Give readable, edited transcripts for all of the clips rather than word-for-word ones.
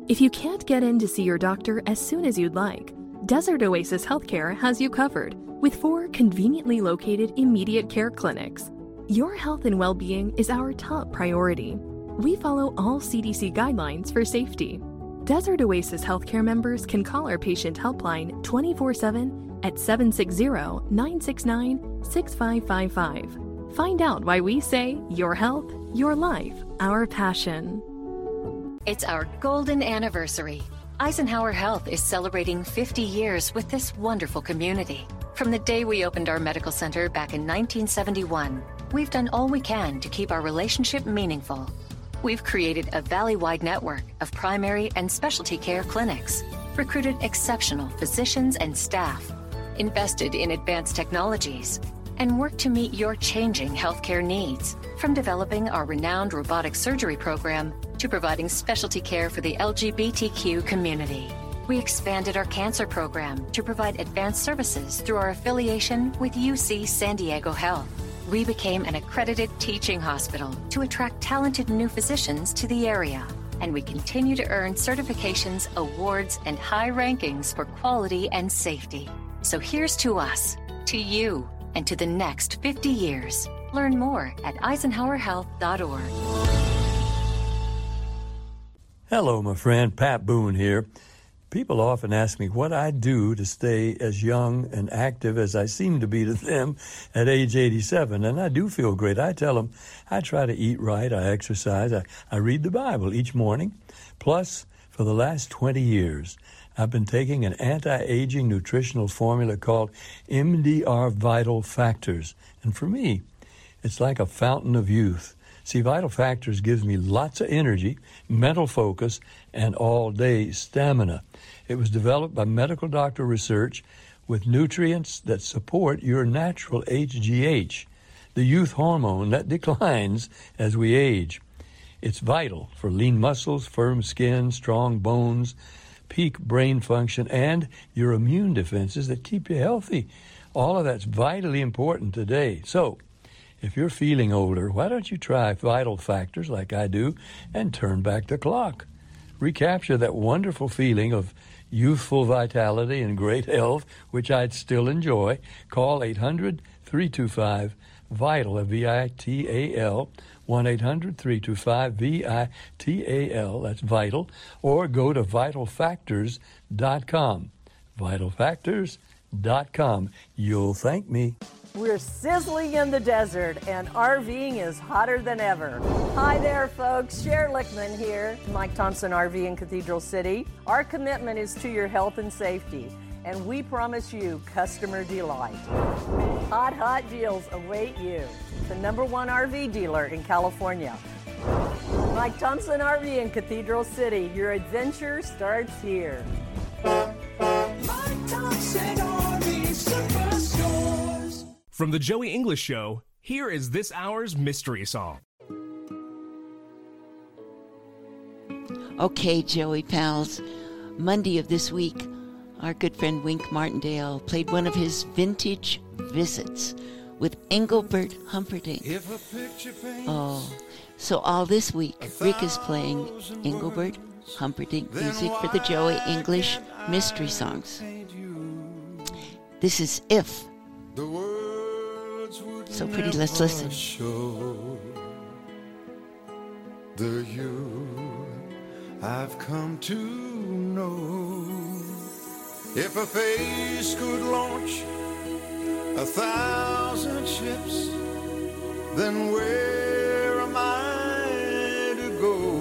If you can't get in to see your doctor as soon as you'd like, Desert Oasis Healthcare has you covered with 4 conveniently located immediate care clinics. Your health and well-being is our top priority. We follow all CDC guidelines for safety. Desert Oasis Healthcare members can call our patient helpline 24/7 at 760-969-6555. Find out why we say your health, your life, our passion. It's our golden anniversary. Eisenhower Health is celebrating 50 years with this wonderful community. From the day we opened our medical center back in 1971, we've done all we can to keep our relationship meaningful. We've created a valley-wide network of primary and specialty care clinics, recruited exceptional physicians and staff, invested in advanced technologies, and worked to meet your changing healthcare needs, from developing our renowned robotic surgery program to providing specialty care for the LGBTQ community. We expanded our cancer program to provide advanced services through our affiliation with UC San Diego Health. We became an accredited teaching hospital to attract talented new physicians to the area. And we continue to earn certifications, awards, and high rankings for quality and safety. So here's to us, to you, and to the next 50 years. Learn more at EisenhowerHealth.org. Hello, my friend. Pat Boone here. People often ask me what I do to stay as young and active as I seem to be to them at age 87, and I do feel great. I tell them I try to eat right, I exercise, I read the Bible each morning. Plus, for the last 20 years, I've been taking an anti-aging nutritional formula called MDR Vital Factors. And for me, it's like a fountain of youth. See, Vital Factors gives me lots of energy, mental focus, and all-day stamina. It was developed by medical doctor research with nutrients that support your natural HGH, the youth hormone that declines as we age. It's vital for lean muscles, firm skin, strong bones, peak brain function, and your immune defenses that keep you healthy. All of that's vitally important today. So, if you're feeling older, why don't you try Vital Factors like I do and turn back the clock? Recapture that wonderful feeling of youthful vitality and great health, which I'd still enjoy. Call 800-325-VITAL, V-I-T-A-L, 1-800-325-VITAL, that's vital, or go to vitalfactors.com. Vitalfactors.com. You'll thank me. We're sizzling in the desert, and RVing is hotter than ever. Hi there, folks. Cher Lichtman here, Mike Thompson RV in Cathedral City. Our commitment is to your health and safety, and we promise you customer delight. Hot deals await you. The #1 RV dealer in California. Mike Thompson RV in Cathedral City. Your adventure starts here. Mike Thompson RV Superstores. From the Joey English Show, here is this hour's mystery song. Okay, Joey pals. Monday of this week, our good friend Wink Martindale played one of his vintage visits with Engelbert Humperdinck. Oh, so all this week, Rick is playing Engelbert Humperdinck music for the Joey English mystery songs. This is If. So pretty, let's listen. The you I've come to know. If a face could launch 1,000 ships, then where am I to go?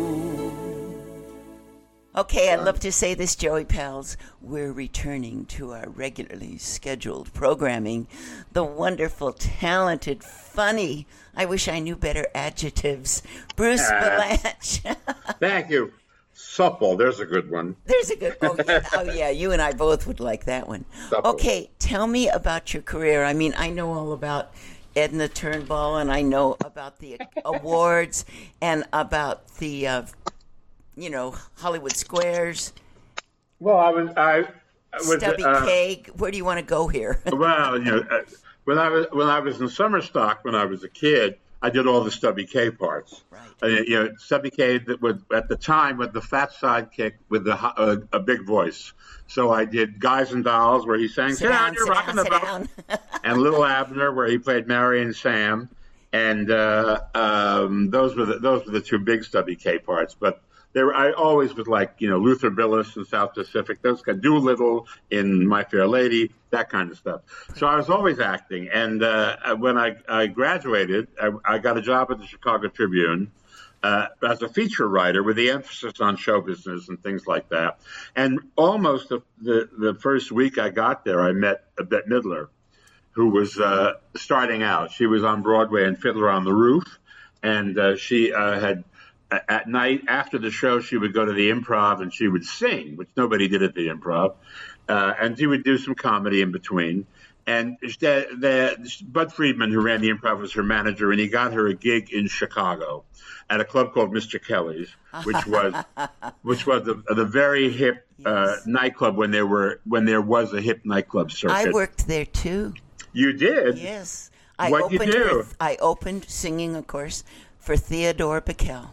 Okay, I'd love to say this, Joey pals. We're returning to our regularly scheduled programming. The wonderful, talented, funny, I wish I knew better adjectives, Bruce Vilanch. Thank you. Supple, there's a good one. There's a good one. Oh, yeah, you and I both would like that one. Supple. Okay, tell me about your career. I mean, I know all about Edna Turnbull, and I know about the awards and about the... Hollywood Squares. Well, I was Stubby Cake. Where do you want to go here? Well, when I was in Summerstock when I was a kid, I did all the Stubby K parts. Right. Stubby K that was at the time with the fat sidekick with a big voice. So I did Guys and Dolls where he sang "Sit down, you're rocking the boat," and Little Abner where he played Mary and Sam, and those were the two big Stubby K parts. But I always was like Luther Billis in South Pacific, those guys, Doolittle in My Fair Lady, that kind of stuff. So I was always acting, and when I graduated, I got a job at the Chicago Tribune. As a feature writer with the emphasis on show business and things like that. And almost the first week I got there, I met Bette Midler, who was starting out. She was on Broadway in Fiddler on the Roof, and she had, at night after the show, she would go to the Improv and she would sing, which nobody did at the Improv, and she would do some comedy in between. And Bud Friedman, who ran the Improv, was her manager, and he got her a gig in Chicago at a club called Mr. Kelly's, which was the very hip nightclub when there was a hip nightclub circuit. I worked there too. You did? Yes. What'd you do? I opened singing, of course, for Theodore Bickel.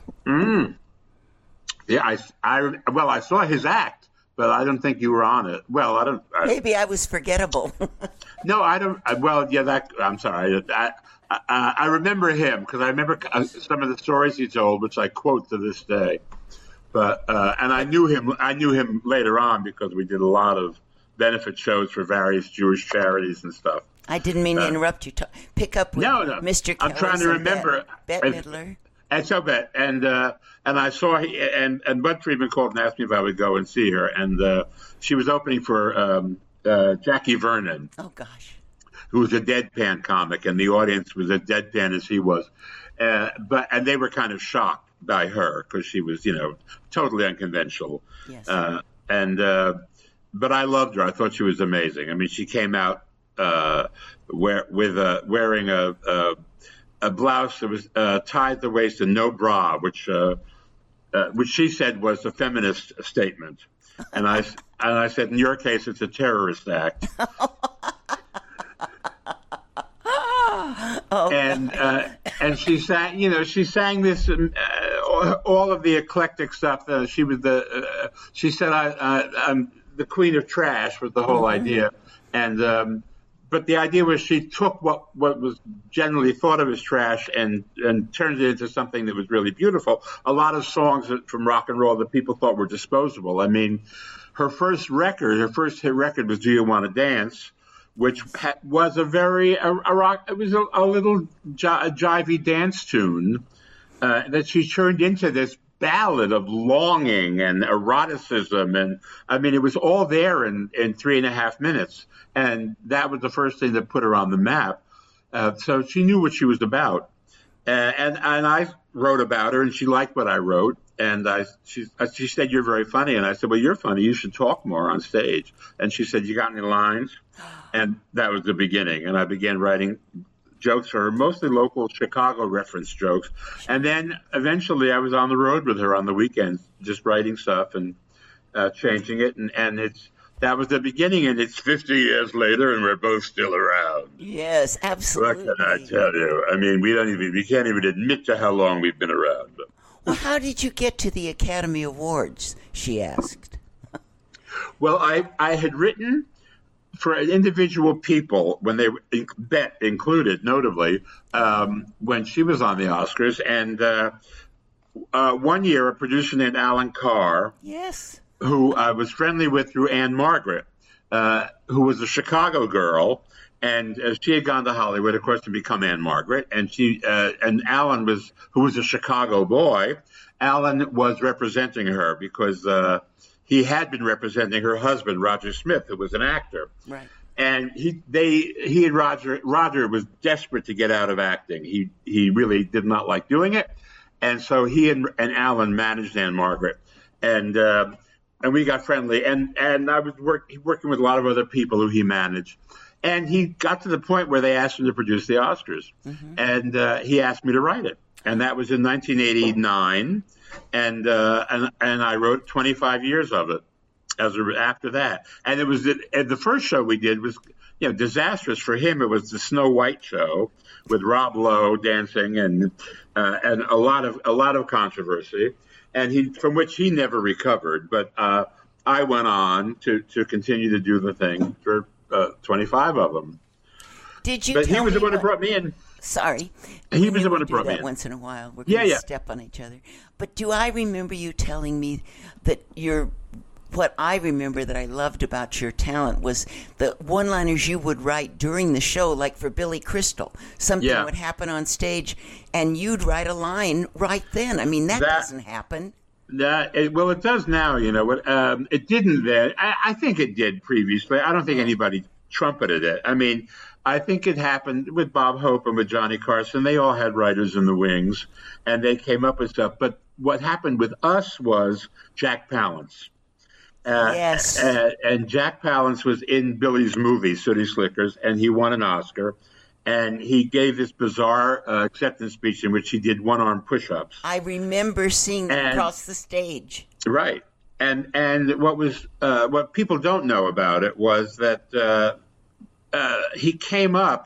Yeah, I saw his act, but I don't think you were on it. Well, I don't. Maybe I was forgettable. No, I don't. I'm sorry. I remember him because I remember some of the stories he told, which I quote to this day. But and I knew him. I knew him later on because we did a lot of benefit shows for various Jewish charities and stuff. I didn't mean to interrupt you. Pick up with Mr. Kelly. I'm trying to remember. Bette Midler. And so Bette, and I saw and Bud Friedman called and asked me if I would go and see her, and she was opening for Jackie Vernon. Oh gosh. Who was a deadpan comic, and the audience was as deadpan as he was, and they were kind of shocked by her because she was totally unconventional. Yes. But I loved her. I thought she was amazing. I mean, she came out wearing a blouse that was tied at the waist and no bra, which she said was a feminist statement. And I said, in your case, it's a terrorist act. And she sang this all of the eclectic stuff. She said I'm the queen of trash was the whole idea, and but the idea was she took what was generally thought of as trash and turned it into something that was really beautiful. A lot of songs from rock and roll that people thought were disposable. I mean, her first hit record was "Do You Want to Dance," which was a rock. It was a little jivey dance tune that she turned into this ballad of longing and eroticism, and I mean, it was all there in 3.5 minutes, and that was the first thing that put her on the map. So she knew what she was about, and I wrote about her, and she liked what I wrote, and she said, "You're very funny," and I said, "Well, you're funny. You should talk more on stage." And she said, "You got any lines?" And that was the beginning, and I began writing jokes for her, mostly local Chicago reference jokes. And then eventually I was on the road with her on the weekends, just writing stuff and changing it. And that was the beginning, and it's 50 years later, and we're both still around. Yes, absolutely. What can I tell you? I mean, we can't even admit to how long we've been around. But. Well, how did you get to the Academy Awards? She asked. Well, I had written for individual people, when they Bette included, notably, when she was on the Oscars, and one year a producer named Alan Carr, yes, who I was friendly with through Anne Margaret, who was a Chicago girl, and she had gone to Hollywood, of course, to become Anne Margaret, and Alan who was a Chicago boy. Alan was representing her because he had been representing her husband, Roger Smith, who was an actor. Right. And he and Roger was desperate to get out of acting. He really did not like doing it. And so he and Alan managed Anne Margaret. And we got friendly. And I was working with a lot of other people who he managed. And he got to the point where they asked him to produce the Oscars. Mm-hmm. And he asked me to write it. And that was in 1989. And I wrote 25 years of it after that. And it was the first show we did was disastrous for him. It was the Snow White show with Rob Lowe dancing and a lot of controversy, and from which he never recovered. But I went on to continue to do the thing for 25 of them. Did you? But he was the one who brought me in. Sorry. He was the one who brought me in. Once in a while, we're going to step on each other. But do I remember you telling me that what I remember that I loved about your talent was the one-liners you would write during the show, like for Billy Crystal. Something would happen on stage, and you'd write a line right then. I mean, that doesn't happen. It does now. It didn't then. I think it did previously. I don't think anybody trumpeted it. I mean, I think it happened with Bob Hope and with Johnny Carson. They all had writers in the wings, and they came up with stuff. But what happened with us was Jack Palance. Yes. And Jack Palance was in Billy's movie, Sooty Slickers, and he won an Oscar. And he gave this bizarre acceptance speech in which he did one-arm push-ups. I remember seeing that across the stage. Right. And what people don't know about it was that he came up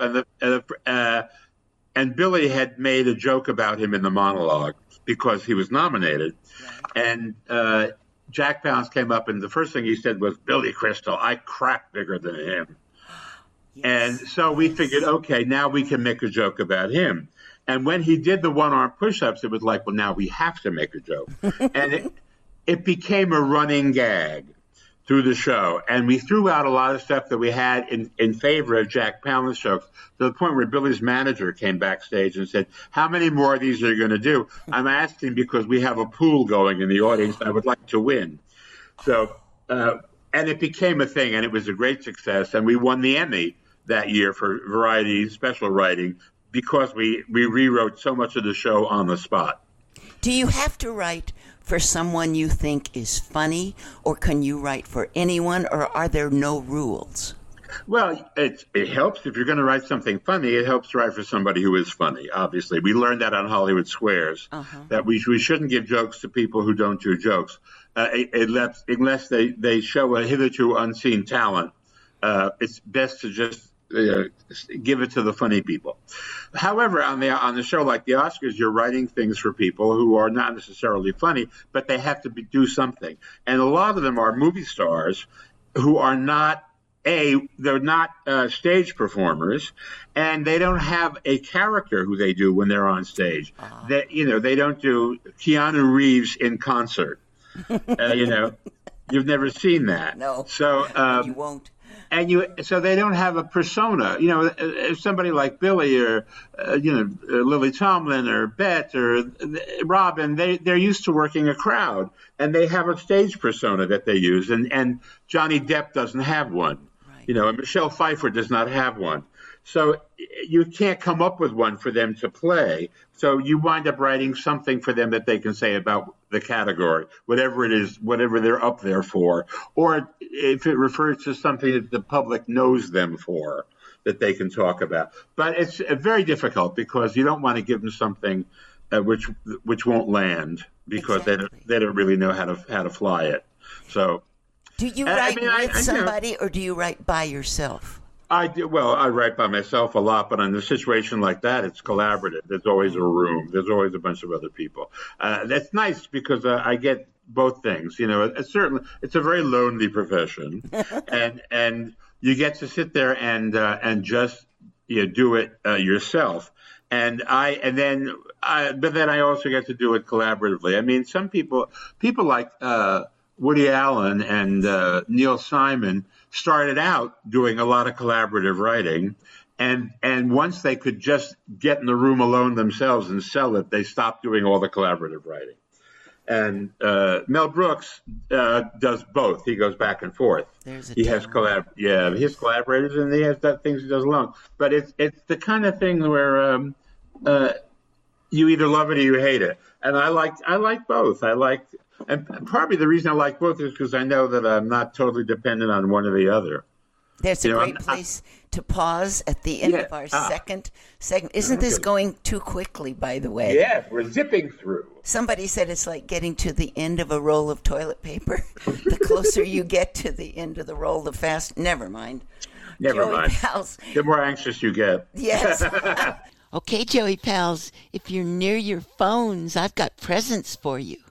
and Billy had made a joke about him in the monologue because he was nominated. Right. And Jack Palance came up, and the first thing he said was, "Billy Crystal, I crack bigger than him." Yes. And so we figured, okay, now we can make a joke about him. And when he did the one-arm push-ups, it was like, well, now we have to make a joke. And it became a running gag through the show. And we threw out a lot of stuff that we had in favor of Jack Palance jokes, to the point where Billy's manager came backstage and said, "How many more of these are you going to do?" I'm asking because we have a pool going in the audience. I would like to win. So, and it became a thing, and it was a great success. And we won the Emmy that year for variety special writing because we rewrote so much of the show on the spot. Do you have to write for someone you think is funny, or can you write for anyone, or are there no rules? Well, it helps if you're going to write something funny. It helps to write for somebody who is funny. Obviously, we learned that on Hollywood Squares, that we shouldn't give jokes to people who don't do jokes, unless they show a hitherto unseen talent. It's best to just give it to the funny people. However, on the show like the Oscars, you're writing things for people who are not necessarily funny, but they have to do something. And a lot of them are movie stars who are not they're not stage performers, and they don't have a character who they do when they're on stage. They don't do Keanu Reeves in concert. You've never seen that. No. So you won't. So they don't have a persona. If somebody like Billy or Lily Tomlin or Bet or Robin, they're used to working a crowd, and they have a stage persona that they use. And Johnny Depp doesn't have one. Right. And Michelle Pfeiffer does not have one. So you can't come up with one for them to play. So you wind up writing something for them that they can say about the category, whatever it is, whatever they're up there for, or if it refers to something that the public knows them for, that they can talk about. But it's very difficult because you don't want to give them something which won't land because they don't really know how to fly it. So, do you write with somebody or do you write by yourself? I do. Well, I write by myself a lot, but in a situation like that, it's collaborative. There's always a room. There's always a bunch of other people. That's nice because I get both things. It's a very lonely profession, and you get to sit there and just do it yourself. But then I also get to do it collaboratively. I mean, some people like Woody Allen and Neil Simon started out doing a lot of collaborative writing, and once they could just get in the room alone themselves and sell it, they stopped doing all the collaborative writing. And Mel Brooks does both. He goes back and forth. He has his collaborators, and he has things he does alone. But it's the kind of thing where you either love it or you hate it. And I like both. And probably the reason I like both is because I know that I'm not totally dependent on one or the other. There's a great place to pause at the end of our second segment. Isn't this going too quickly, by the way? Yeah, we're zipping through. Somebody said it's like getting to the end of a roll of toilet paper. The closer you get to the end of the roll, the faster. Never mind. Never Joey mind. Pals. The more anxious you get. Yes. Okay, Joey Pals, if you're near your phones, I've got presents for you.